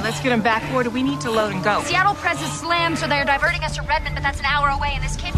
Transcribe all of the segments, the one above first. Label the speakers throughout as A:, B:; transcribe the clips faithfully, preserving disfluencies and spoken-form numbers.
A: let's get him backboard. We need to load and go.
B: Seattle Press is slammed, so they're diverting us to Redmond, but that's an hour away, and this kid...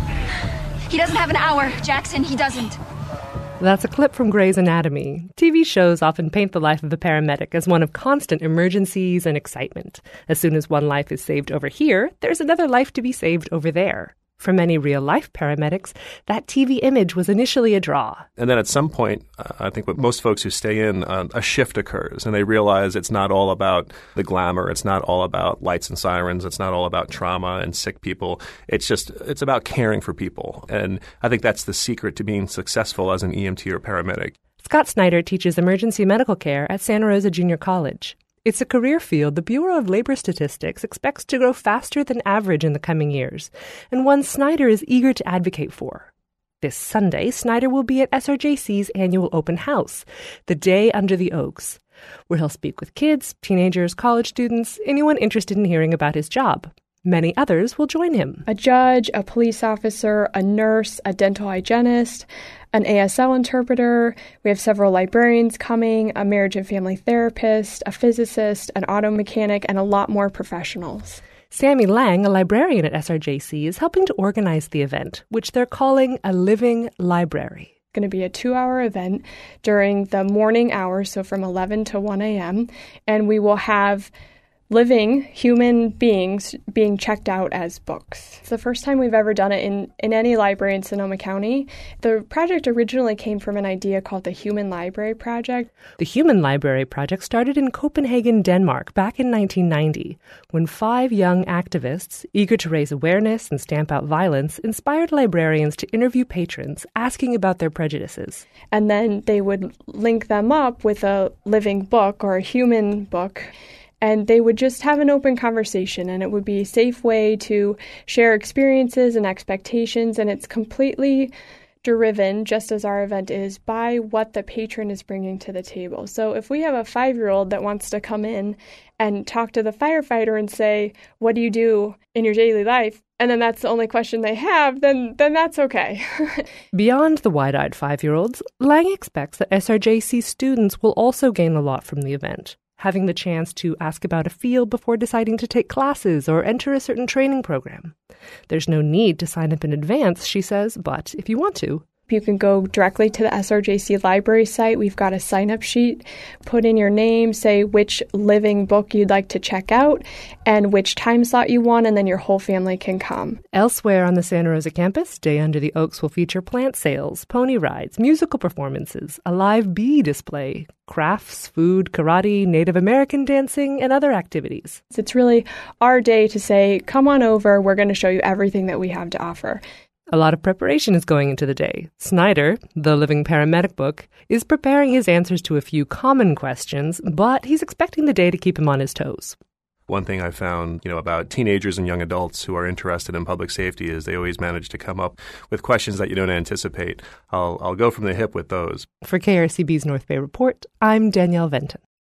B: He doesn't have an hour, Jackson. He doesn't.
C: That's a clip from Grey's Anatomy. T V shows often paint the life of a paramedic as one of constant emergencies and excitement. As soon as one life is saved over here, there's another life to be saved over there. For many real-life paramedics, that T V image was initially a draw.
D: And then at some point, uh, I think with most folks who stay in, uh, a shift occurs, and they realize it's not all about the glamour. It's not all about lights and sirens. It's not all about trauma and sick people. It's just, it's about caring for people. And I think that's the secret to being successful as an E M T or paramedic.
C: Scott Snyder teaches emergency medical care at Santa Rosa Junior College. It's a career field the Bureau of Labor Statistics expects to grow faster than average in the coming years, and one Snyder is eager to advocate for. This Sunday, Snyder will be at S R J C's annual open house, the Day Under the Oaks, where he'll speak with kids, teenagers, college students, anyone interested in hearing about his job. Many others will join him.
E: A judge, a police officer, a nurse, a dental hygienist, an A S L interpreter. We have several librarians coming, a marriage and family therapist, a physicist, an auto mechanic, and a lot more professionals.
C: Sammy Lang, a librarian at S R J C, is helping to organize the event, which they're calling a living library.
E: It's going to be a two-hour event during the morning hours, so from eleven to one a.m., and we will have living human beings being checked out as books. It's the first time we've ever done it in, in any library in Sonoma County. The project originally came from an idea called the Human Library Project.
C: The Human Library Project started in Copenhagen, Denmark, back in nineteen ninety, when five young activists, eager to raise awareness and stamp out violence, inspired librarians to interview patrons asking about their prejudices.
E: And then they would link them up with a living book or a human book, and they would just have an open conversation, and it would be a safe way to share experiences and expectations, and it's completely driven, just as our event is, by what the patron is bringing to the table. So if we have a five-year-old that wants to come in and talk to the firefighter and say, what do you do in your daily life? And then that's the only question they have, then then that's okay.
C: Beyond the wide-eyed five-year-olds, Lang expects that S R J C students will also gain a lot from the event, having the chance to ask about a field before deciding to take classes or enter a certain training program. There's no need to sign up in advance, she says, but if you want to,
E: you can go directly to the S R J C library site. We've got a sign-up sheet. Put in your name, say which living book you'd like to check out, and which time slot you want, and then your whole family can come.
C: Elsewhere on the Santa Rosa campus, Day Under the Oaks will feature plant sales, pony rides, musical performances, a live bee display, crafts, food, karate, Native American dancing, and other activities.
E: It's really our day to say, come on over, we're going to show you everything that we have to offer.
C: A lot of preparation is going into the day. Snyder, the Living Paramedic book, is preparing his answers to a few common questions, but he's expecting the day to keep him on his toes.
D: One thing I found, you know, about teenagers and young adults who are interested in public safety is they always manage to come up with questions that you don't anticipate. I'll I'll go from the hip with those.
C: For K R C B's North Bay Report, I'm Danielle Venton.